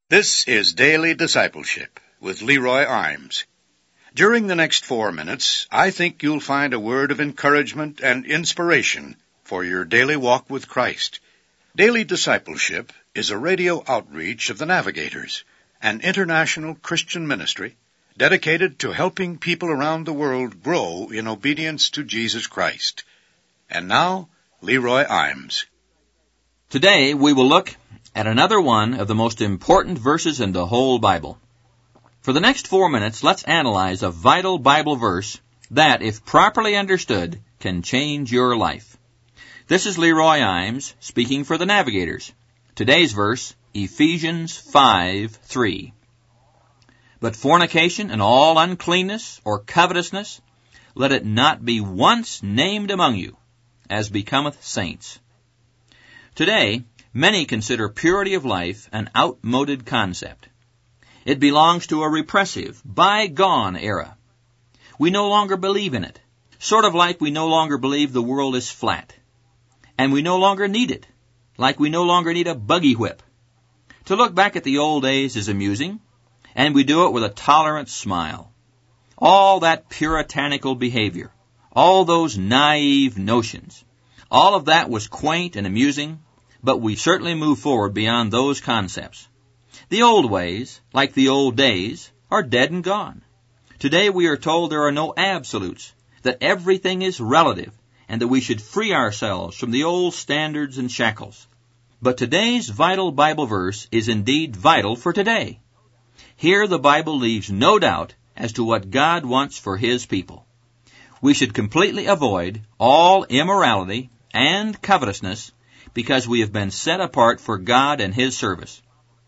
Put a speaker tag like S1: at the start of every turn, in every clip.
S1: This is Daily Discipleship with Leroy Imes. During the next 4 minutes, I think you'll find a word of encouragement and inspiration for your daily walk with Christ. Daily Discipleship is a radio outreach of the Navigators, an international Christian ministry dedicated to helping people around the world grow in obedience to Jesus Christ. And now, Leroy Imes.
S2: Today we will look at another one of the most important verses in the whole Bible. For the next 4 minutes, let's analyze a vital Bible verse that, if properly understood, can change your life. This is Leroy Imes speaking for the Navigators. Today's verse, Ephesians 5:3. But fornication and all uncleanness or covetousness, let it not be once named among you, as becometh saints. Today, many consider purity of life an outmoded concept. It belongs to a repressive, bygone era. We no longer believe in it, sort of like we no longer believe the world is flat. And we no longer need it, like we no longer need a buggy whip. To look back at the old days is amusing, and we do it with a tolerant smile. All that puritanical behavior, all those naive notions, all of that was quaint and amusing, but we certainly move forward beyond those concepts. The old ways, like the old days, are dead and gone. Today we are told there are no absolutes, that everything is relative, and that we should free ourselves from the old standards and shackles. But today's vital Bible verse is indeed vital for today. Here the Bible leaves no doubt as to what God wants for His people. We should completely avoid all immorality and covetousness because we have been set apart for God and His service.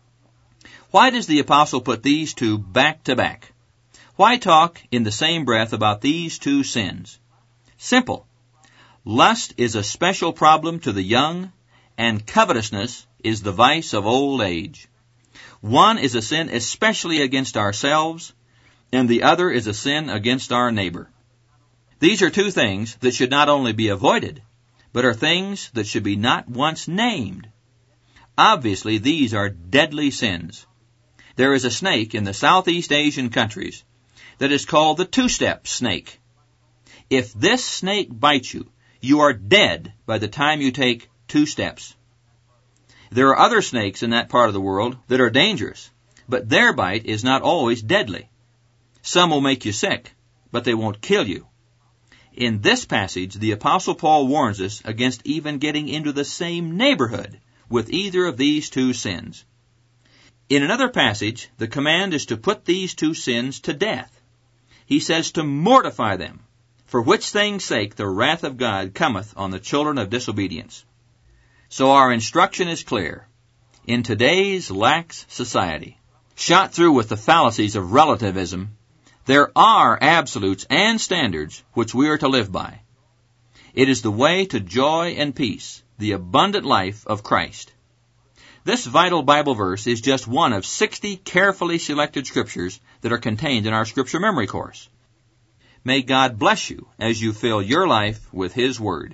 S2: Why does the apostle put these two back to back? Why talk in the same breath about these two sins? Simple. Lust is a special problem to the young, and covetousness is the vice of old age. One is a sin especially against ourselves, and the other is a sin against our neighbor. These are two things that should not only be avoided, but are things that should be not once named. Obviously, these are deadly sins. There is a snake in the Southeast Asian countries that is called the two-step snake. If this snake bites you, you are dead by the time you take 2 steps. There are other snakes in that part of the world that are dangerous, but their bite is not always deadly. Some will make you sick, but they won't kill you. In this passage, the Apostle Paul warns us against even getting into the same neighborhood with either of these two sins. In another passage, the command is to put these two sins to death. He says to mortify them, for which thing's sake the wrath of God cometh on the children of disobedience. So our instruction is clear. In today's lax society, shot through with the fallacies of relativism, there are absolutes and standards which we are to live by. It is the way to joy and peace, the abundant life of Christ. This vital Bible verse is just one of 60 carefully selected scriptures that are contained in our Scripture Memory Course. May God bless you as you fill your life with His Word.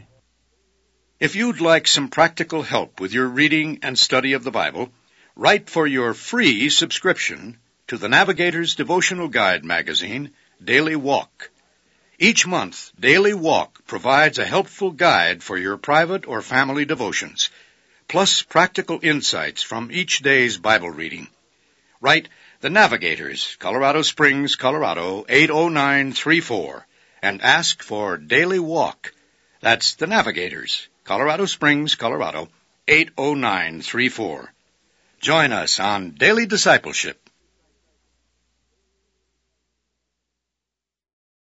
S1: If you'd like some practical help with your reading and study of the Bible, write for your free subscription to the Navigator's Devotional Guide magazine, Daily Walk. Each month, Daily Walk provides a helpful guide for your private or family devotions, plus practical insights from each day's Bible reading. Write The Navigators, Colorado Springs, Colorado, 80934, and ask for Daily Walk. That's The Navigators, Colorado Springs, Colorado, 80934. Join us on Daily Discipleship